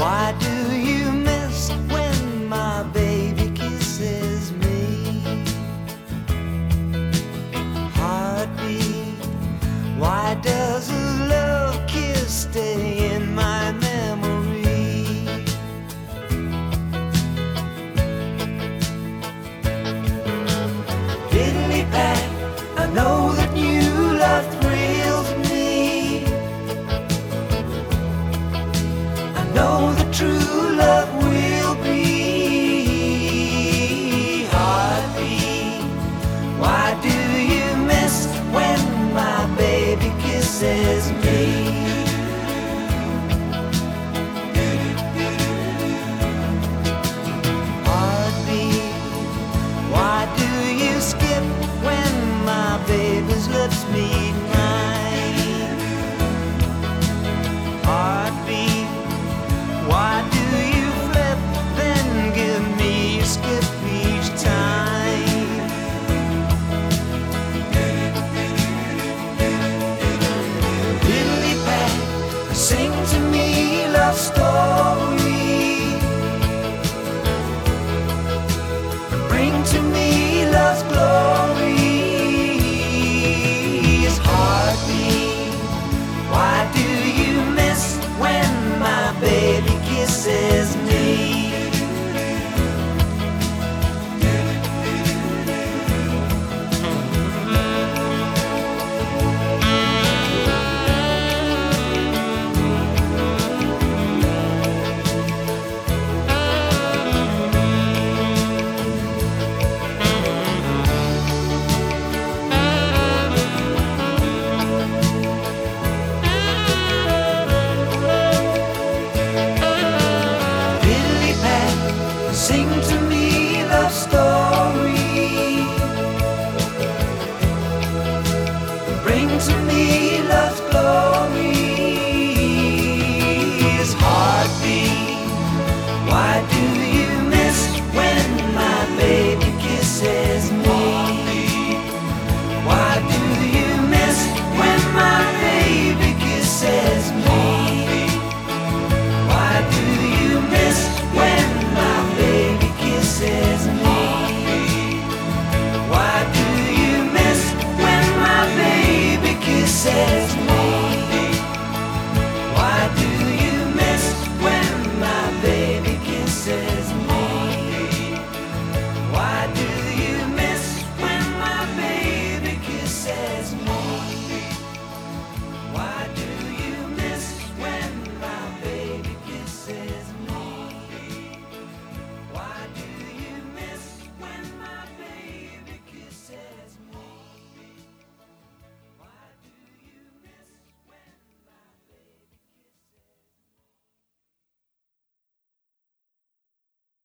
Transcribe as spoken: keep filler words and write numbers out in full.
Why do you miss when my baby kisses me? Heartbeat, why does a love kiss stay in my memory? Diddly pat, I know that new love thrills me. I know that true love will be. Heartbeat, why do you miss when my baby kisses me? Heartbeat, why do you skip when my baby's lips meet mine? Heartbeat, why do you flip then give me a skip each time? Diddly pat, sing to me love story. Bring to me love's glory. Heartbeat, why do you miss when my baby kisses me? Sing to me love story. Bring to me love's glory.